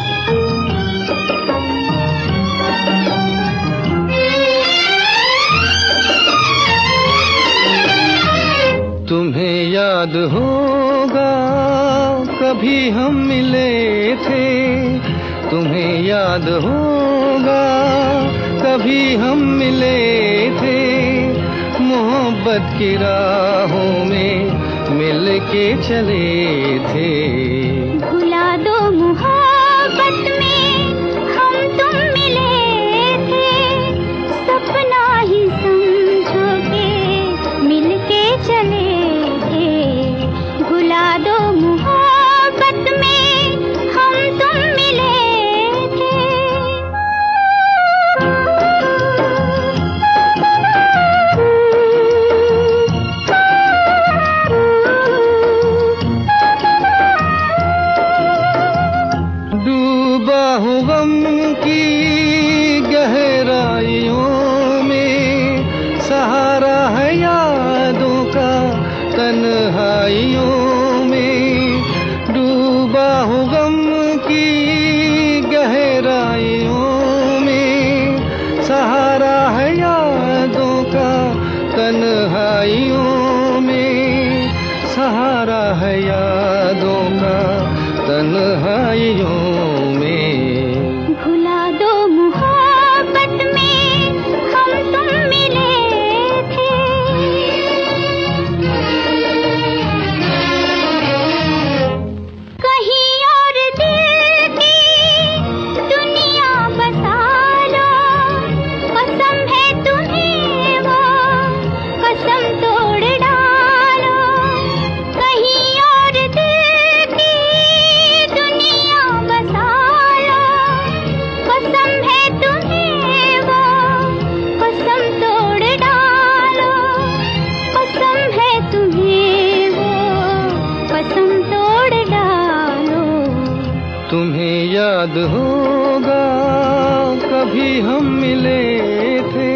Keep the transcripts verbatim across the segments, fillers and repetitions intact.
तुम्हें याद होगा कभी हम मिले थे, तुम्हें याद होगा कभी हम मिले थे, मोहब्बत की राहों में मिल के चले थे। भुला दो मोहब्बत में हम तुम मिले थे, सपना ही समझो के मिल के चले थे। भुला दो मोहब्बत में हम तुम मिले थे। डूबा हूँ गम की गहराइयों में, सहारा है यादों का तन्हाइयों में। डूबा हूँ गम की गहराइयों में, सहारा है यादों का तन्हाइयों में, सहारा है यादों का तन्हाइयों में। भुला दो मोहब्बत में हम तुम मिले थे। कहीं और दिल की दुनिया बसा लो, कसम है तुम्हें वो कसम तोड़ डालो। कहीं और दिल की दुनिया बसा लो, कसम है तुम्हें वो कसम तोड़ डालो। कसम है तुम्हें वो कसम तोड़ डालो। तुम्हें याद होगा कभी हम मिले थे।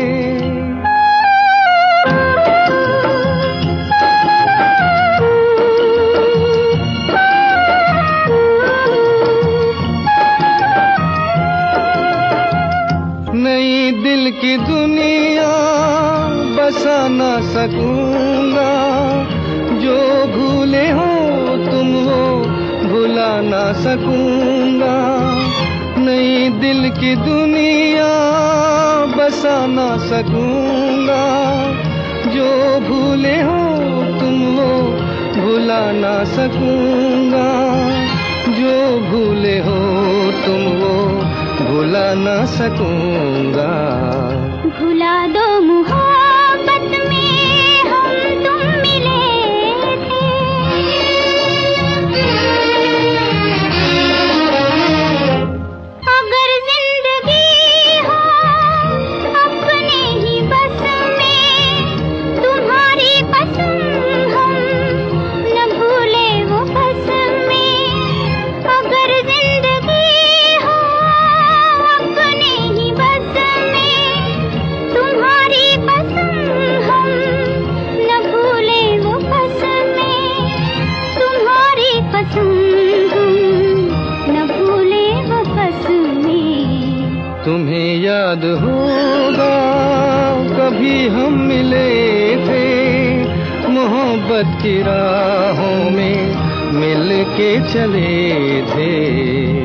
नई दिल की दुनिया बसा ना सकूंगा, जो भूले हो तुम वो भुला ना सकूंगा। नई दिल की दुनिया बसा ना सकूंगा, जो भूले हो तुम वो भुला ना सकूंगा। जो भूले हो तुम वो भुला ना सकूंगा। भुला दो मोहब्बत में हम तुम मिले थे। अगर जिंदगी हो अपने ही बस में, तुम्हारी कसम हम न भूले वो कसमें। अगर जिंदगी हो अपने ही बस में, तुम्हारी कसम हम न भूले वो कसमें। तुम्हारी कसम हम न भूले वो कसमें। तुम्हें याद होगा कभी हम मिले थे, मोहब्बत की राहों में मिल के चले थे।